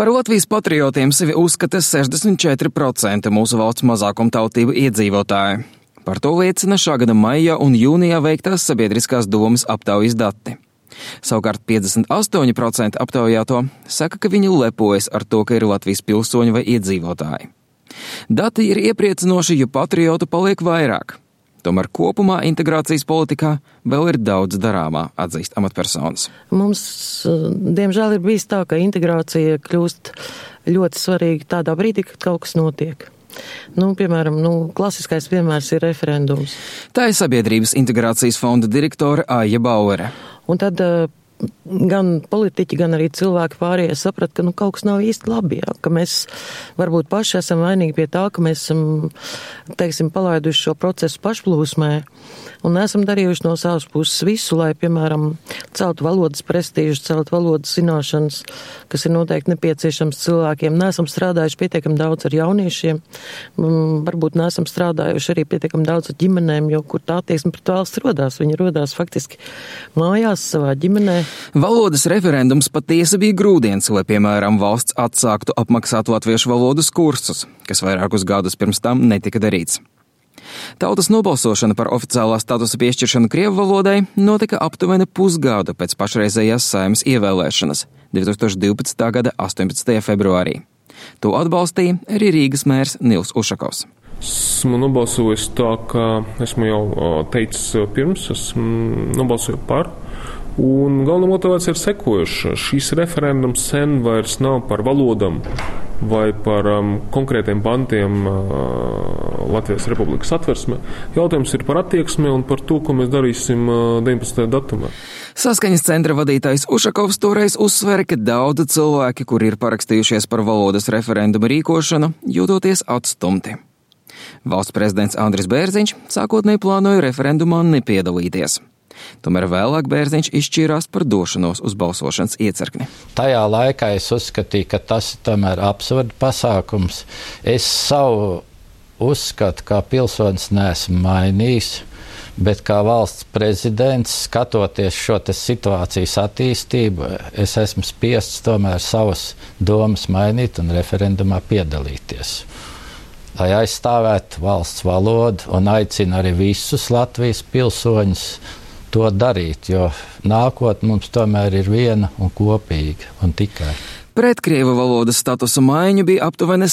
Par Latvijas patriotiem sevi uzskata 64% mūsu valsts mazākumtautību iedzīvotāji. Par to liecina šā gada maijā un jūnijā veiktās sabiedriskās domas aptaujas dati. Savukārt 58% aptaujāto saka, ka viņi lepojas ar to, ka ir Latvijas pilsoņi vai iedzīvotāji. Dati ir iepriecinoši, jo patriotu paliek vairāk. Tomēr kopumā integrācijas politikā vēl ir daudz darāmā, atzīst amatpersonas. Mums, diemžēl, ir bijis tā, ka integrācija kļūst ļoti svarīga tādā brīdī, kad kaut kas notiek. Piemēram, klasiskais piemērs ir referendums. Tā ir Sabiedrības integrācijas fonda direktore Aija Bauere. Un tad gan politiķi, gan arī cilvēki pārējie saprata, ka kaut kas nav īsti labi, ka mēs varbūt paši esam vainīgi pie tā, ka mēs esam, palaiduši šo procesu pašplūsmē un neesam darījuši no savas puses visu, lai, piemēram, celtu valodas prestīžu, celtu valodas zināšanas, kas ir noteikti nepieciešams cilvēkiem. Neesam strādājuši pietiekam daudz ar jauniešiem, varbūt neesam strādājuši arī pietiekam daudz ar ģimenēm, jo kur tā attieksme pret valsts rodās. Viņi rodās faktiski mājās savā ģimenē. Valodas referendums patiesi bija grūdienis, lai, piemēram, valsts atsāktu apmaksāt latviešu valodas kursus, kas vairākus gadus pirms tam netika darīts. Tautas nobalsošana par oficiālā statusa piešķiršanu krievu valodai notika aptuveni pusgadu pēc pašreizējās Saeimas ievēlēšanas 2012. gada 18. februārī. To atbalstīja arī Rīgas mērs Nils Ušakovs. Esmu nobalsojis tā, ka esmu jau teicis pirms, esmu nobalsoju par. Un galvenā motivācija ir sekojoša. Šīs referendums sen vairs nav par valodām vai par konkrētiem pantiem Latvijas Republikas Satversmē. Jautājums ir par attieksmi un par to, ko mēs darīsim 19. datumā. Saskaņas centra vadītājs Ušakovs toreiz uzsvēra, ka daudzi cilvēki, kuri ir parakstījušies par valodas referendumu rīkošanu, jūtoties atstumti. Valsts prezidents Andris Bērziņš sākotnēji plānoja referendumā nepiedalīties. Tomēr vēlāk Bērziņš izšķīrās par došanos uz balsošanas iecirkni. Tajā laikā es uzskatīju, ka tas ir tomēr absurda pasākums. Es savu uzskatu, kā pilsonis neesmu mainījis, bet kā valsts prezidents, skatoties šo situācijas attīstību, es esmu spiests tomēr savas domas mainīt un referendumā piedalīties. Lai aizstāvētu valsts valodu un aicinu arī visus Latvijas pilsoņus to darīt, jo nākotne mums tomēr ir viena un kopīga un tikai. Pret krievu valodas statusu maiņu bija aptuveni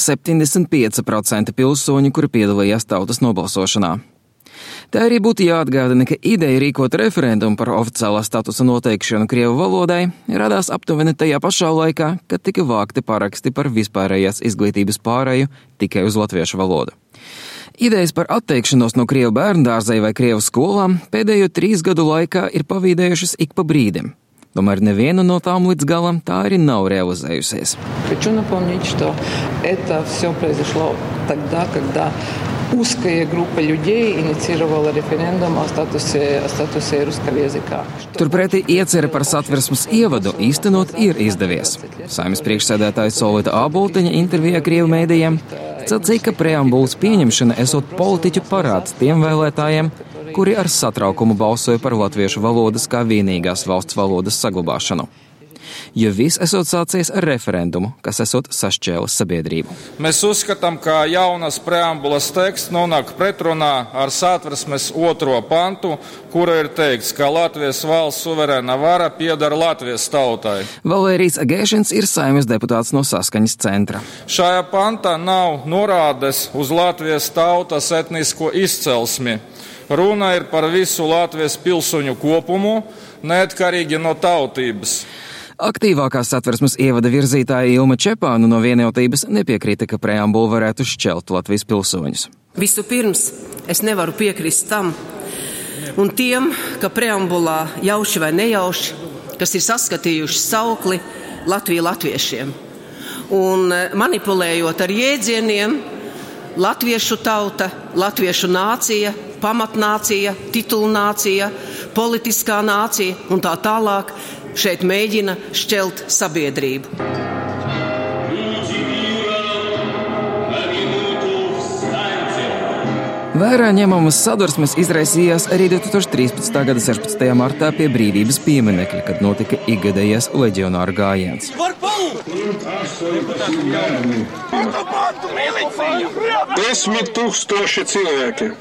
75% pilsoņu, kuri piedalījās tautas nobalsošanā. Tā arī būtu jāatgādina, ka ideja rīkot referendumu par oficiālā statusa noteikšanu krievu valodai radās aptuveni tajā pašā laikā, kad tika vākti paraksti par vispārējās izglītības pārēju tikai uz latviešu valodu. Idejas par atteikšanos no krievu bērndārzai vai krievu skolām pēdējo 3 gadu laikā ir pavīdējušas ik pa brīdim. Tomēr neviena no tām līdz galam tā arī nav realizējusies. Хочу напомнить, что это все произошло тогда, когда узкая группа людей инициировала референдум о статусе русского языка. Turpretī iecere par Satversmes ievadu īstenot ir izdevies. Saeimas priekšsēdētāja Solvita Āboltiņa intervijā krievu mēdījiem sacīja, ka preambulas pieņemšana esot politiķu parāds tiem vēlētājiem, kuri ar satraukumu balsoja par latviešu valodas kā vienīgās valsts valodas saglabāšanu. Jo viss esot sācies ar referendumu, kas esot sašķēlis sabiedrību. Mēs uzskatām, ka jaunas preambulas teksts nonāk pretrunā ar Satversmes 2. pantu, kura ir teikts, ka Latvijas valsts suverēna vara pieder Latvijas tautai. Valērijas Agēšins ir Saeimas deputāts no Saskaņas centra. Šajā pantā nav norādes uz Latvijas tautas etnisko izcelsmi. Runa ir par visu Latvijas pilsoņu kopumu, neatkarīgi no tautības. Aktīvākā Satversmes ievada virzītāja Ilma Čepāna no Vienotības nepiekrita, ka preambula varētu šķelt Latvijas pilsoņus. Vispirms es nevaru piekrist tam un tiem, ka preambulā jauši vai nejauši, kas ir saskatījuši saukli Latvija latviešiem. Un manipulējot ar jēdzieniem latviešu tauta, latviešu nācija, pamatnācija, titulnācija, politiskā nācija un tā tālāk, šeit mēģina šķelt sabiedrību. Vērā ņemamas sadursmes izraisījās arī 2013. gada 16. martā pie Brīvības pieminekļa, kad notika ikgadējais leģionāru gājiens. Par 10 000 cilvēki.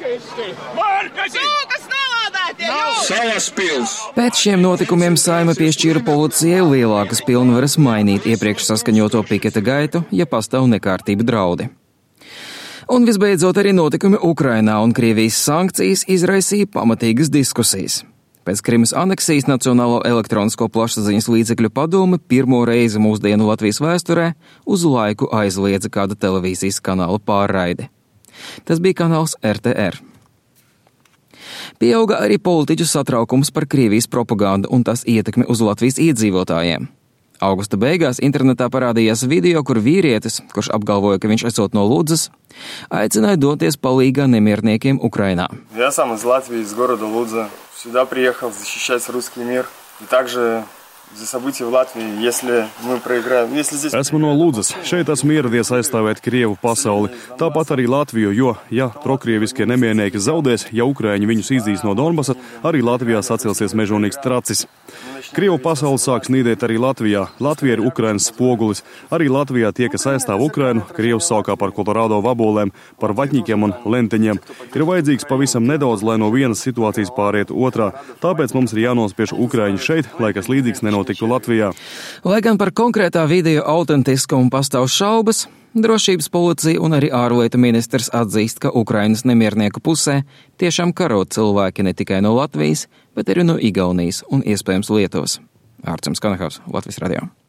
Salas pils. Pēc šiem notikumiem Saeima piešķīra policijai lielākas pilnvaras mainīt iepriekš saskaņoto piketa gaitu, ja pastāv nekārtību draudi. Un visbeidzot arī notikumi Ukrainā un Krievijas sankcijas izraisīja pamatīgas diskusijas. Pēc Krimas aneksijas Nacionālo elektronisko plašsaziņas līdzekļu padome pirmo reizi mūsdienu Latvijas vēsturē uz laiku aizliedza kāda televīzijas kanāla pārraidi. Tas bija kanāls RTR. Pieauga arī politiķu satraukums par Krievijas propagandu un tās ietekmi uz Latvijas iedzīvotājiem. Augusta beigās internetā parādījās video, kur vīrietis, kurš apgalvoja, ka viņš esot no Ludzas, aicināja doties palīgā nemierniekiem Ukrainā. Я сам из Латвии, из города Лудза. Сюда приехал защищать русский мир. И также за события в Латвии, если мы проиграем, если здесь... Esmu no Ludzas. Šeit esmu ieradies aizstāvēt Krievu pasauli. Tāpat arī Latviju, jo, ja prokrieviskie nemiernieki zaudēs, ja Ukraiņi viņus izdīs no Donbasa, arī Latvijā sacelsies mežonīgs tracis. Krievu pasauli sāks nīdēt arī Latvijā. Latvija ir Ukrainas spogulis. Arī Latvijā tie, kas aizstāv Ukrainu, Krievus saukā par Kolorādo vabolēm, par vaķņikiem un lenteņiem. Ir vajadzīgs pavisam nedaudz, lai no vienas situācijas pārietu otrā. Tāpēc mums ir jānospiež Ukraiņi šeit, lai kas līdzīgs nenotiktu Latvijā. Lai gan par konkrētā video autentiskumu pastāv šaubas, drošības policija un arī ārlietu ministrs atzīst, ka Ukrainas nemiernieku pusē tiešām karo cilvēki ne tikai no Latvijas, bet arī no Igaunijas un iespējams Lietuvas. Ārcems Kanahaus, Latvijas radio.